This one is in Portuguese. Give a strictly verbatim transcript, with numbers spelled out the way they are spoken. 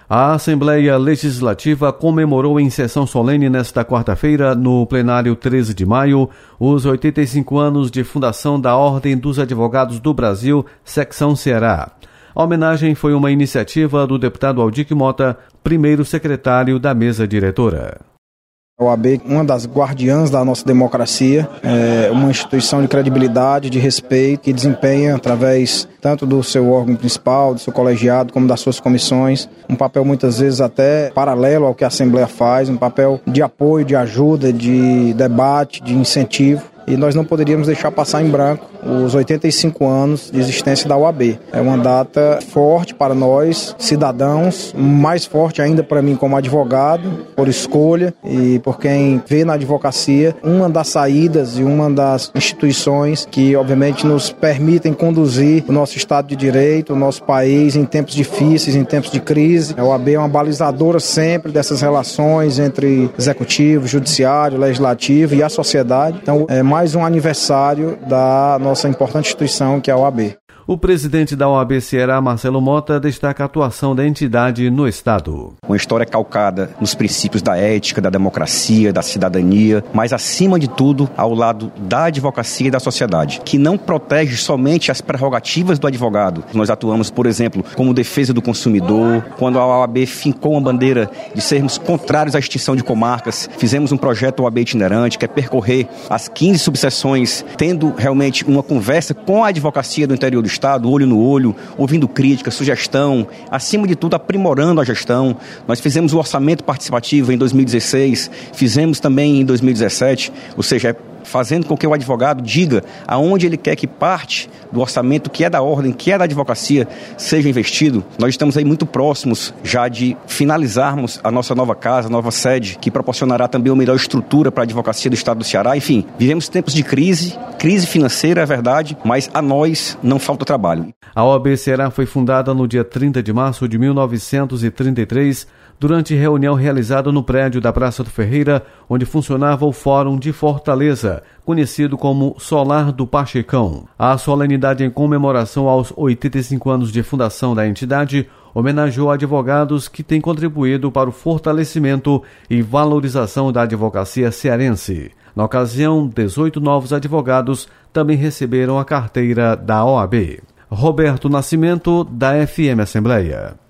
A Assembleia Legislativa comemorou em sessão solene nesta quarta-feira, no plenário treze de maio, os oitenta e cinco anos de fundação da Ordem dos Advogados do Brasil, Secção Ceará. A homenagem foi uma iniciativa do deputado Aldir Mota, primeiro secretário da mesa diretora. A O A B, uma das guardiãs da nossa democracia, é uma instituição de credibilidade, de respeito, que desempenha, através tanto do seu órgão principal, do seu colegiado, como das suas comissões, um papel muitas vezes até paralelo ao que a Assembleia faz, um papel de apoio, de ajuda, de debate, de incentivo. E nós não poderíamos deixar passar em branco os oitenta e cinco anos de existência da O A B. É uma data forte para nós, cidadãos, mais forte ainda para mim como advogado, por escolha e por quem vê na advocacia uma das saídas e uma das instituições que, obviamente, nos permitem conduzir o nosso Estado de Direito, o nosso país em tempos difíceis, em tempos de crise. A O A B é uma balizadora sempre dessas relações entre executivo, judiciário, legislativo e a sociedade. Então, é mais um aniversário da nossa importante instituição, que é a O A B. O presidente da O A B Ceará, Marcelo Mota, destaca a atuação da entidade no Estado. Uma história calcada nos princípios da ética, da democracia, da cidadania, mas, acima de tudo, ao lado da advocacia e da sociedade, que não protege somente as prerrogativas do advogado. Nós atuamos, por exemplo, como defesa do consumidor, quando a O A B fincou uma bandeira de sermos contrários à extinção de comarcas, fizemos um projeto O A B itinerante, que é percorrer as quinze subseções, tendo realmente uma conversa com a advocacia do interior do Estado, olho no olho, ouvindo crítica, sugestão, acima de tudo aprimorando a gestão. Nós fizemos o orçamento participativo em dois mil e dezesseis, fizemos também em dois mil e dezessete, ou seja, fazendo com que o advogado diga aonde ele quer que parte do orçamento que é da ordem, que é da advocacia, seja investido. Nós estamos aí muito próximos já de finalizarmos a nossa nova casa, nova sede, que proporcionará também uma melhor estrutura para a advocacia do Estado do Ceará. Enfim, vivemos tempos de crise, crise financeira, é verdade, mas a nós não falta trabalho. A O A B Ceará foi fundada no dia trinta de março de mil novecentos e trinta e três, durante reunião realizada no prédio da Praça do Ferreira, onde funcionava o Fórum de Fortaleza, conhecido como Solar do Pachecão. A solenidade em comemoração aos oitenta e cinco anos de fundação da entidade homenageou advogados que têm contribuído para o fortalecimento e valorização da advocacia cearense. Na ocasião, dezoito novos advogados também receberam a carteira da O A B. Roberto Nascimento, da F M Assembleia.